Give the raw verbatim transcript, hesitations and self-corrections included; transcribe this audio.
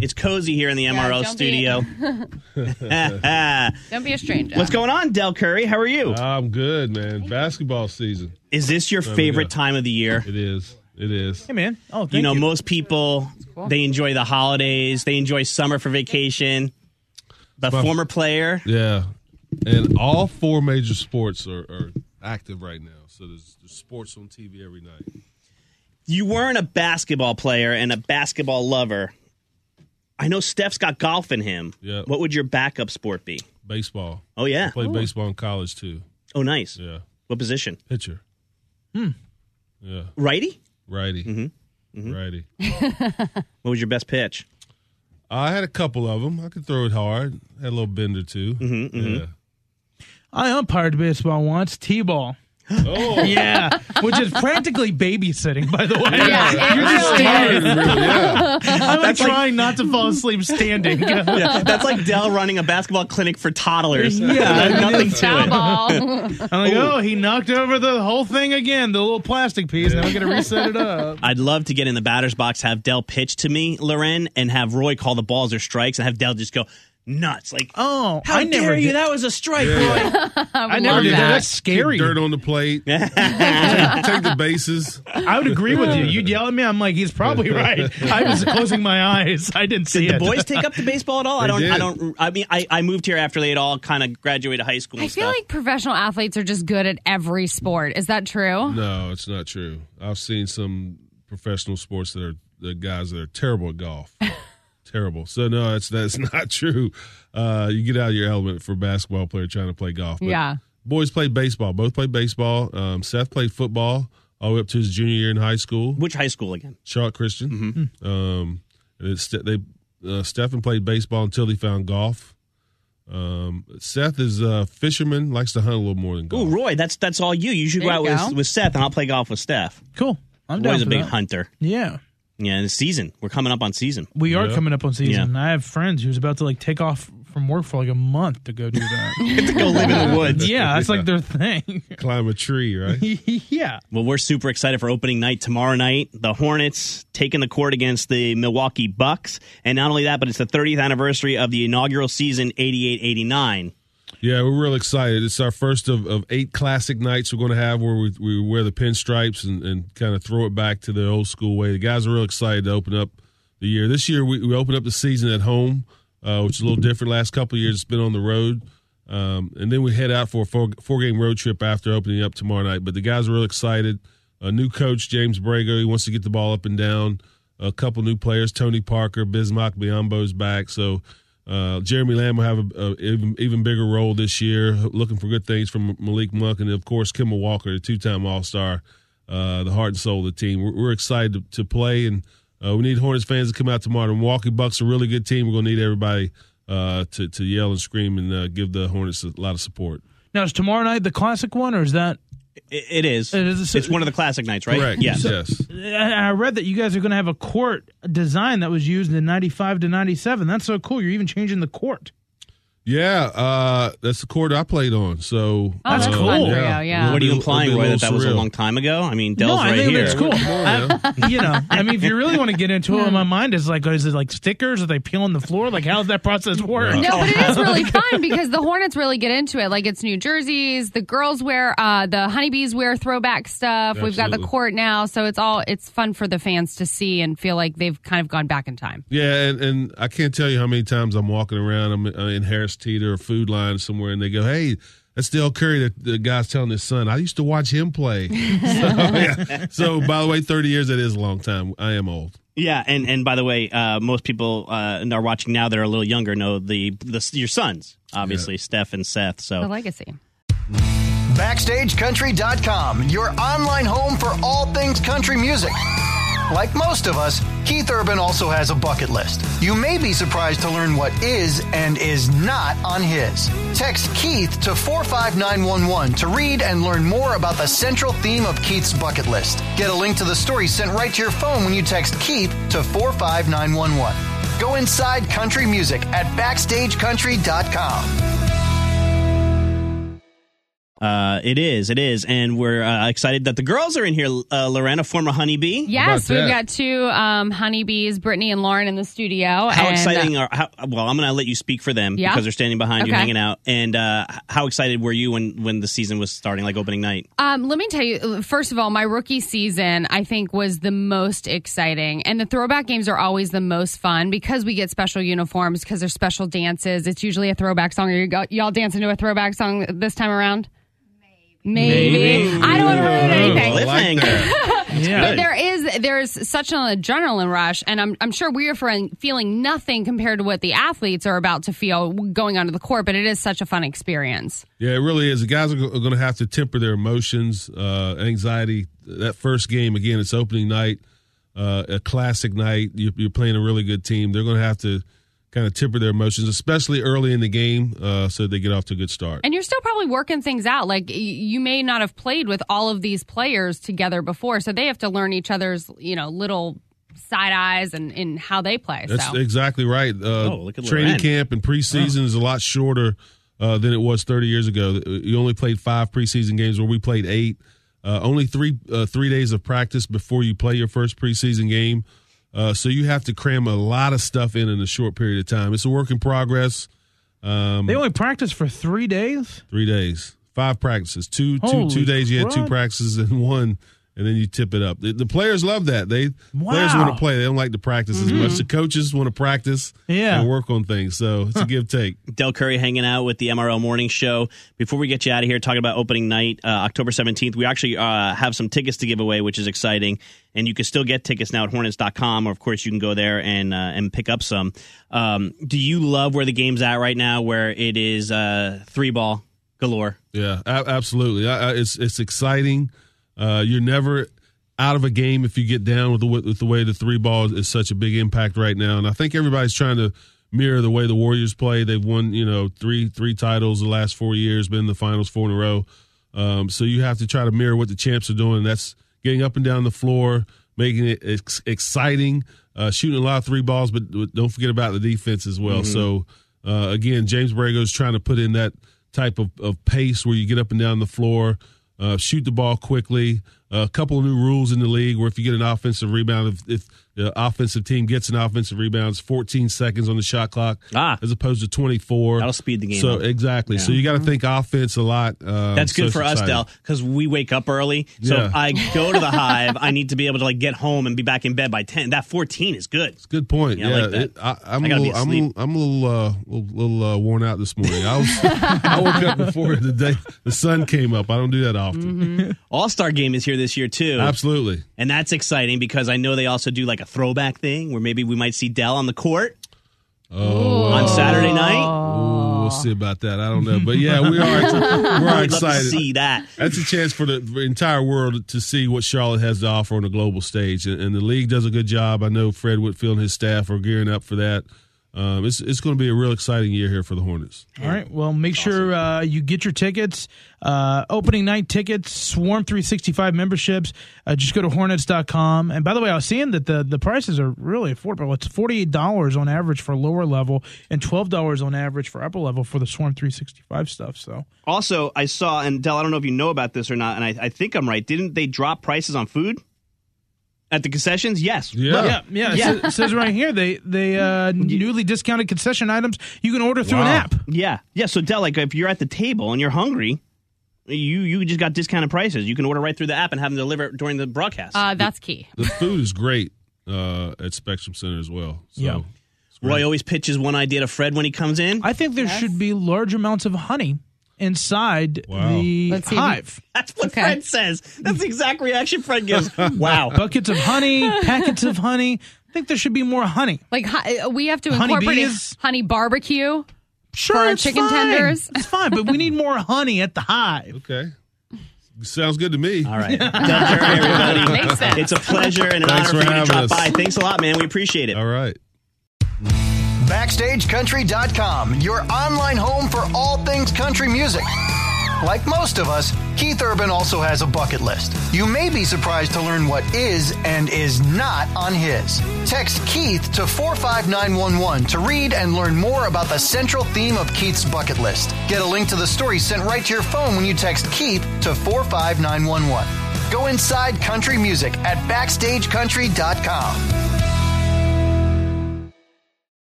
It's cozy here in the M R O yeah, don't studio. Be, don't be a stranger. What's going on, Del Curry? How are you? I'm good, man. Basketball season. Is this your There we favorite go. time of the year? It is. It is. Hey, man. Oh, thank You know, you. most people, cool. they enjoy the holidays. They enjoy summer for vacation. The Well- former player. Yeah. And all four major sports are, are active right now. So there's, there's sports on T V every night. You weren't a basketball player and a basketball lover. I know Steph's got golf in him. Yeah. What would your backup sport be? Baseball. Oh, yeah. I played baseball in college, too. Oh, nice. Yeah. What position? Pitcher. Hmm. Yeah. Righty? Righty. Mm-hmm. Mm-hmm. Righty. What was your best pitch? I had a couple of them. I could throw it hard. Had a little bend or two. Mm-hmm, mm-hmm. Yeah. I umpired baseball once, T-ball. Oh. Yeah, which is practically babysitting, by the way. Yeah, it You're just really standing. is. Really, yeah. I'm like That's like- trying not to fall asleep standing. Yeah, that's like Dell running a basketball clinic for toddlers. Yeah, There's nothing Foul to it. ball. I'm like, oh, he knocked over the whole thing again, the little plastic piece. Now we got to reset it up. I'd love to get in the batter's box, have Dell pitch to me, Loren, and have Roy call the balls or strikes, and have Dell just go nuts. Like, Oh, how I dare never you? did. That was a strike, Yeah. Roy. I never love did that. that. That's scary. Keep dirt on the plate. Take the bases. I would agree with you. You'd yell at me. I'm like, he's probably right. I was closing my eyes. I didn't see Did the it. boys take up the baseball at all? I They don't. did. I don't. I mean, I, I moved here after they had all kind of graduated high school. And I feel stuff. like professional athletes are just good at every sport. Is that true? No, it's not true. I've seen some professional sports that are the guys that are terrible at golf. Terrible. So no, that's that's not true. Uh, you get out of your element for a basketball player trying to play golf. But Yeah. boys played baseball. Both played baseball. Um, Seth played football all the way up to his junior year in high school. Which high school again? Charlotte Christian. Mm-hmm. Um, and it's, they uh, Stephen played baseball until he found golf. Um, Seth is a fisherman, likes to hunt a little more than golf. Ooh, Roy, that's that's all you. You should There go out you with, go. with Seth, and I'll play golf with Steph. Cool. I'm down Roy's a for big that. hunter. Yeah. Yeah, and the season. We're coming up on season. We are Yeah. coming up on season. I have friends who's about to like take off from work for like a month to go do that. to go live in the woods. Yeah, that's like their thing. Climb a tree, right? Yeah. Well, we're super excited for opening night tomorrow night. The Hornets taking the court against the Milwaukee Bucks. And not only that, but it's the thirtieth anniversary of the inaugural season, eighty-eight eighty-nine. Yeah, we're real excited. It's our first of, of eight classic nights we're going to have where we, we wear the pinstripes and, and kind of throw it back to the old school way. The guys are real excited to open up the year. This year we, we opened up the season at home, uh, which is a little different. Last couple of years it's been on the road. Um, and then we head out for a four, four-game road trip after opening up tomorrow night. But the guys are real excited. A new coach, James Brago, he wants to get the ball up and down. A couple new players, Tony Parker, Bismack Biyombo's back. So uh, Jeremy Lamb will have a, a even, even bigger role this year, looking for good things from Malik Monk. And, of course, Kimball Walker, the two-time All-Star, uh, the heart and soul of the team. We're, we're excited to, to play, and uh, we need Hornets fans to come out tomorrow. The Milwaukee Bucks are a really good team. We're going to need everybody uh, to, to yell and scream and uh, give the Hornets a lot of support. Now, is tomorrow night the classic one, or is that? It, it is. It is- It's one of the classic nights, right? Correct. Yes. Yes. I I read that you guys are going to have a court design that was used in ninety-five to ninety-seven. That's so cool. You're even changing the court. Yeah, uh, that's the court I played on. So Oh, that's uh, cool. cool. For you, yeah. What are you It'll be a implying, little Roy, that that was a surreal. long time ago? I mean, Dell's no, I right think here. that's cool. on, I, you know, I mean, if you really want to get into it, my mind is like, is it like stickers? Are they peeling the floor? Like, how does that process work? No, but it is really fun because the Hornets really get into it. Like, it's new jerseys. The girls wear, uh, the honeybees wear throwback stuff. We've got the Absolutely. court now. So it's all, it's fun for the fans to see and feel like they've kind of gone back in time. Yeah, and, and I can't tell you how many times I'm walking around. I'm uh, in Harris Teeter or Food Line somewhere, and they go, "Hey, that's Del Curry." The, the guy's telling his son, "I used to watch him play." so, yeah. So, by the way, thirty years, that is a long time. I am old. Yeah, and, and by the way, uh, most people uh, are watching now that are a little younger know the, the your sons, obviously, Yeah. Steph and Seth. The So legacy. Backstage Country dot com, your online home for all things country music. Like most of us, Keith Urban also has a bucket list. You may be surprised to learn what is and is not on his. Text Keith to four five nine one one to read and learn more about the central theme of Keith's bucket list. Get a link to the story sent right to your phone when you text Keith to four five nine one one. Go inside country music at backstage country dot com. Uh, it is, it is, and we're uh, excited that the girls are in here. Uh, Lorena, former honeybee. Yes, about we've that? got two um, honeybees, Brittany and Lauren, in the studio. How and, exciting uh, are? How, well, I'm going to let you speak for them Yeah? because they're standing behind you, Okay. hanging out. And uh, how excited were you when when the season was starting, like opening night? Um, let me tell you, first of all, my rookie season, I think, was the most exciting. And the throwback games are always the most fun because we get special uniforms, because there's special dances. It's usually a throwback song. Are you go, y'all dancing to a throwback song this time around? Maybe. Maybe. I don't remember anything. I like that. Yeah. But there is there's such an adrenaline rush, and I'm I'm sure we are feeling nothing compared to what the athletes are about to feel going onto the court. But it is such a fun experience. Yeah, it really is. The guys are going to have to temper their emotions, uh, anxiety. That first game, again, it's opening night, uh, a classic night. You're, you're playing a really good team. They're going to have to kind of temper their emotions, especially early in the game, uh, so they get off to a good start. And you're still probably working things out. Like, y- you may not have played with all of these players together before, so they have to learn each other's, you know, little side eyes and, and how they play. That's so. exactly right. Uh, Oh, look at training Loren. camp and preseason Oh. is a lot shorter uh, than it was thirty years ago. You only played five preseason games, where we played eight. Uh, only three uh, three days of practice before you play your first preseason game. Uh, so you have to cram a lot of stuff in in a short period of time. It's a work in progress. Um, They only practice for three days? three days, five practices, two two Holy two days. You had two crud. practices and one, and then you tip it up. The, the players love that. They players Wow. want to play. They don't like to practice as much. The coaches want to practice Yeah. and work on things. So it's a give take. Del Curry hanging out with the M R L Morning Show. Before we get you out of here, talking about opening night, uh, October seventeenth, we actually uh, have some tickets to give away, which is exciting. And you can still get tickets now at Hornets dot com, or of course you can go there and uh, and pick up some. Um, do you love where the game's at right now, where it is uh, three ball galore? Yeah, a- absolutely. I, I, it's it's exciting. Uh, you're never out of a game if you get down with the with the way the three ball is such a big impact right now. And I think everybody's trying to mirror the way the Warriors play. They've won, you know, three three titles the last four years, been in the finals four in a row. Um, so you have to try to mirror what the champs are doing. That's getting up and down the floor, making it ex- exciting, uh, shooting a lot of three balls, but don't forget about the defense as well. Mm-hmm. So uh, again, James Borrego is trying to put in that type of, of pace where you get up and down the floor, uh, shoot the ball quickly. Uh, a couple of new rules in the league where if you get an offensive rebound, if, if the offensive team gets an offensive rebound, it's fourteen seconds on the shot clock Ah. as opposed to twenty-four. That'll speed the game So up. exactly. So you got to think offense a lot. Um, That's good so for it's us, exciting. Del, because we wake up early. So Yeah. if I go to the Hive, I need to be able to like get home and be back in bed by ten. That fourteen is good. Good point. Yeah, I Yeah, like that. It, I, I'm, I a gotta be little, I'm, a asleep. little, I'm a little, uh, little, little uh, worn out this morning. I was, I woke up before the day the sun came up. I don't do that often. All Star Game is here this year too. Absolutely. And that's exciting because I know they also do like a throwback thing where maybe we might see Dell on the court Oh, on Saturday night. Ooh, we'll see about that. I don't know, but yeah, we are. We're I'd love to excited. see that. That's a chance for the, for the entire world to see what Charlotte has to offer on a global stage, and, and the league does a good job. I know Fred Whitfield and his staff are gearing up for that. Um, it's it's going to be a real exciting year here for the Hornets. All right. Well, make sure uh, you get your tickets. Uh, opening night tickets, Swarm three sixty-five memberships. Uh, just go to Hornets dot com. And by the way, I was seeing that the, the prices are really affordable. It's forty-eight dollars on average for lower level and twelve dollars on average for upper level for the Swarm three sixty-five stuff. So Also, I saw, and Dell, I don't know if you know about this or not, and I, I think I'm right. Didn't they drop prices on food at the concessions? Yes. Yeah. yeah, yeah. It Yeah. says- It says right here they they uh, newly discounted concession items you can order through an Wow. app. Yeah. Yeah. So, Dell, like if you're at the table and you're hungry, you you just got discounted prices. You can order right through the app and have them deliver during the broadcast. Uh, that's key. The food is great uh, at Spectrum Center as well. So, Yeah. it's great. Roy always pitches one idea to Fred when he comes in. I think there should be large amounts of honey inside Wow. the Let's see if you- hive. That's what Okay. Fred says. That's the exact reaction Fred gives. Wow. Buckets of honey, packets of honey. I think there should be more honey. Like, hu- we have to Honey incorporate bees? honey barbecue. Sure, For our it's chicken fine. tenders. It's fine, but we need more honey at the hive. Okay. Sounds good to me. All right. Del Curry, everybody. Makes sense. It's a pleasure and an Thanks honor for for you to having drop us. by. Thanks a lot, man. We appreciate it. All right. Backstage Country dot com, your online home for all things country music. Like most of us, Keith Urban also has a bucket list. You may be surprised to learn what is and is not on his. Text Keith to four five nine one one to read and learn more about the central theme of Keith's bucket list. Get a link to the story sent right to your phone when you text Keith to four five nine one one. Go inside country music at backstage country dot com.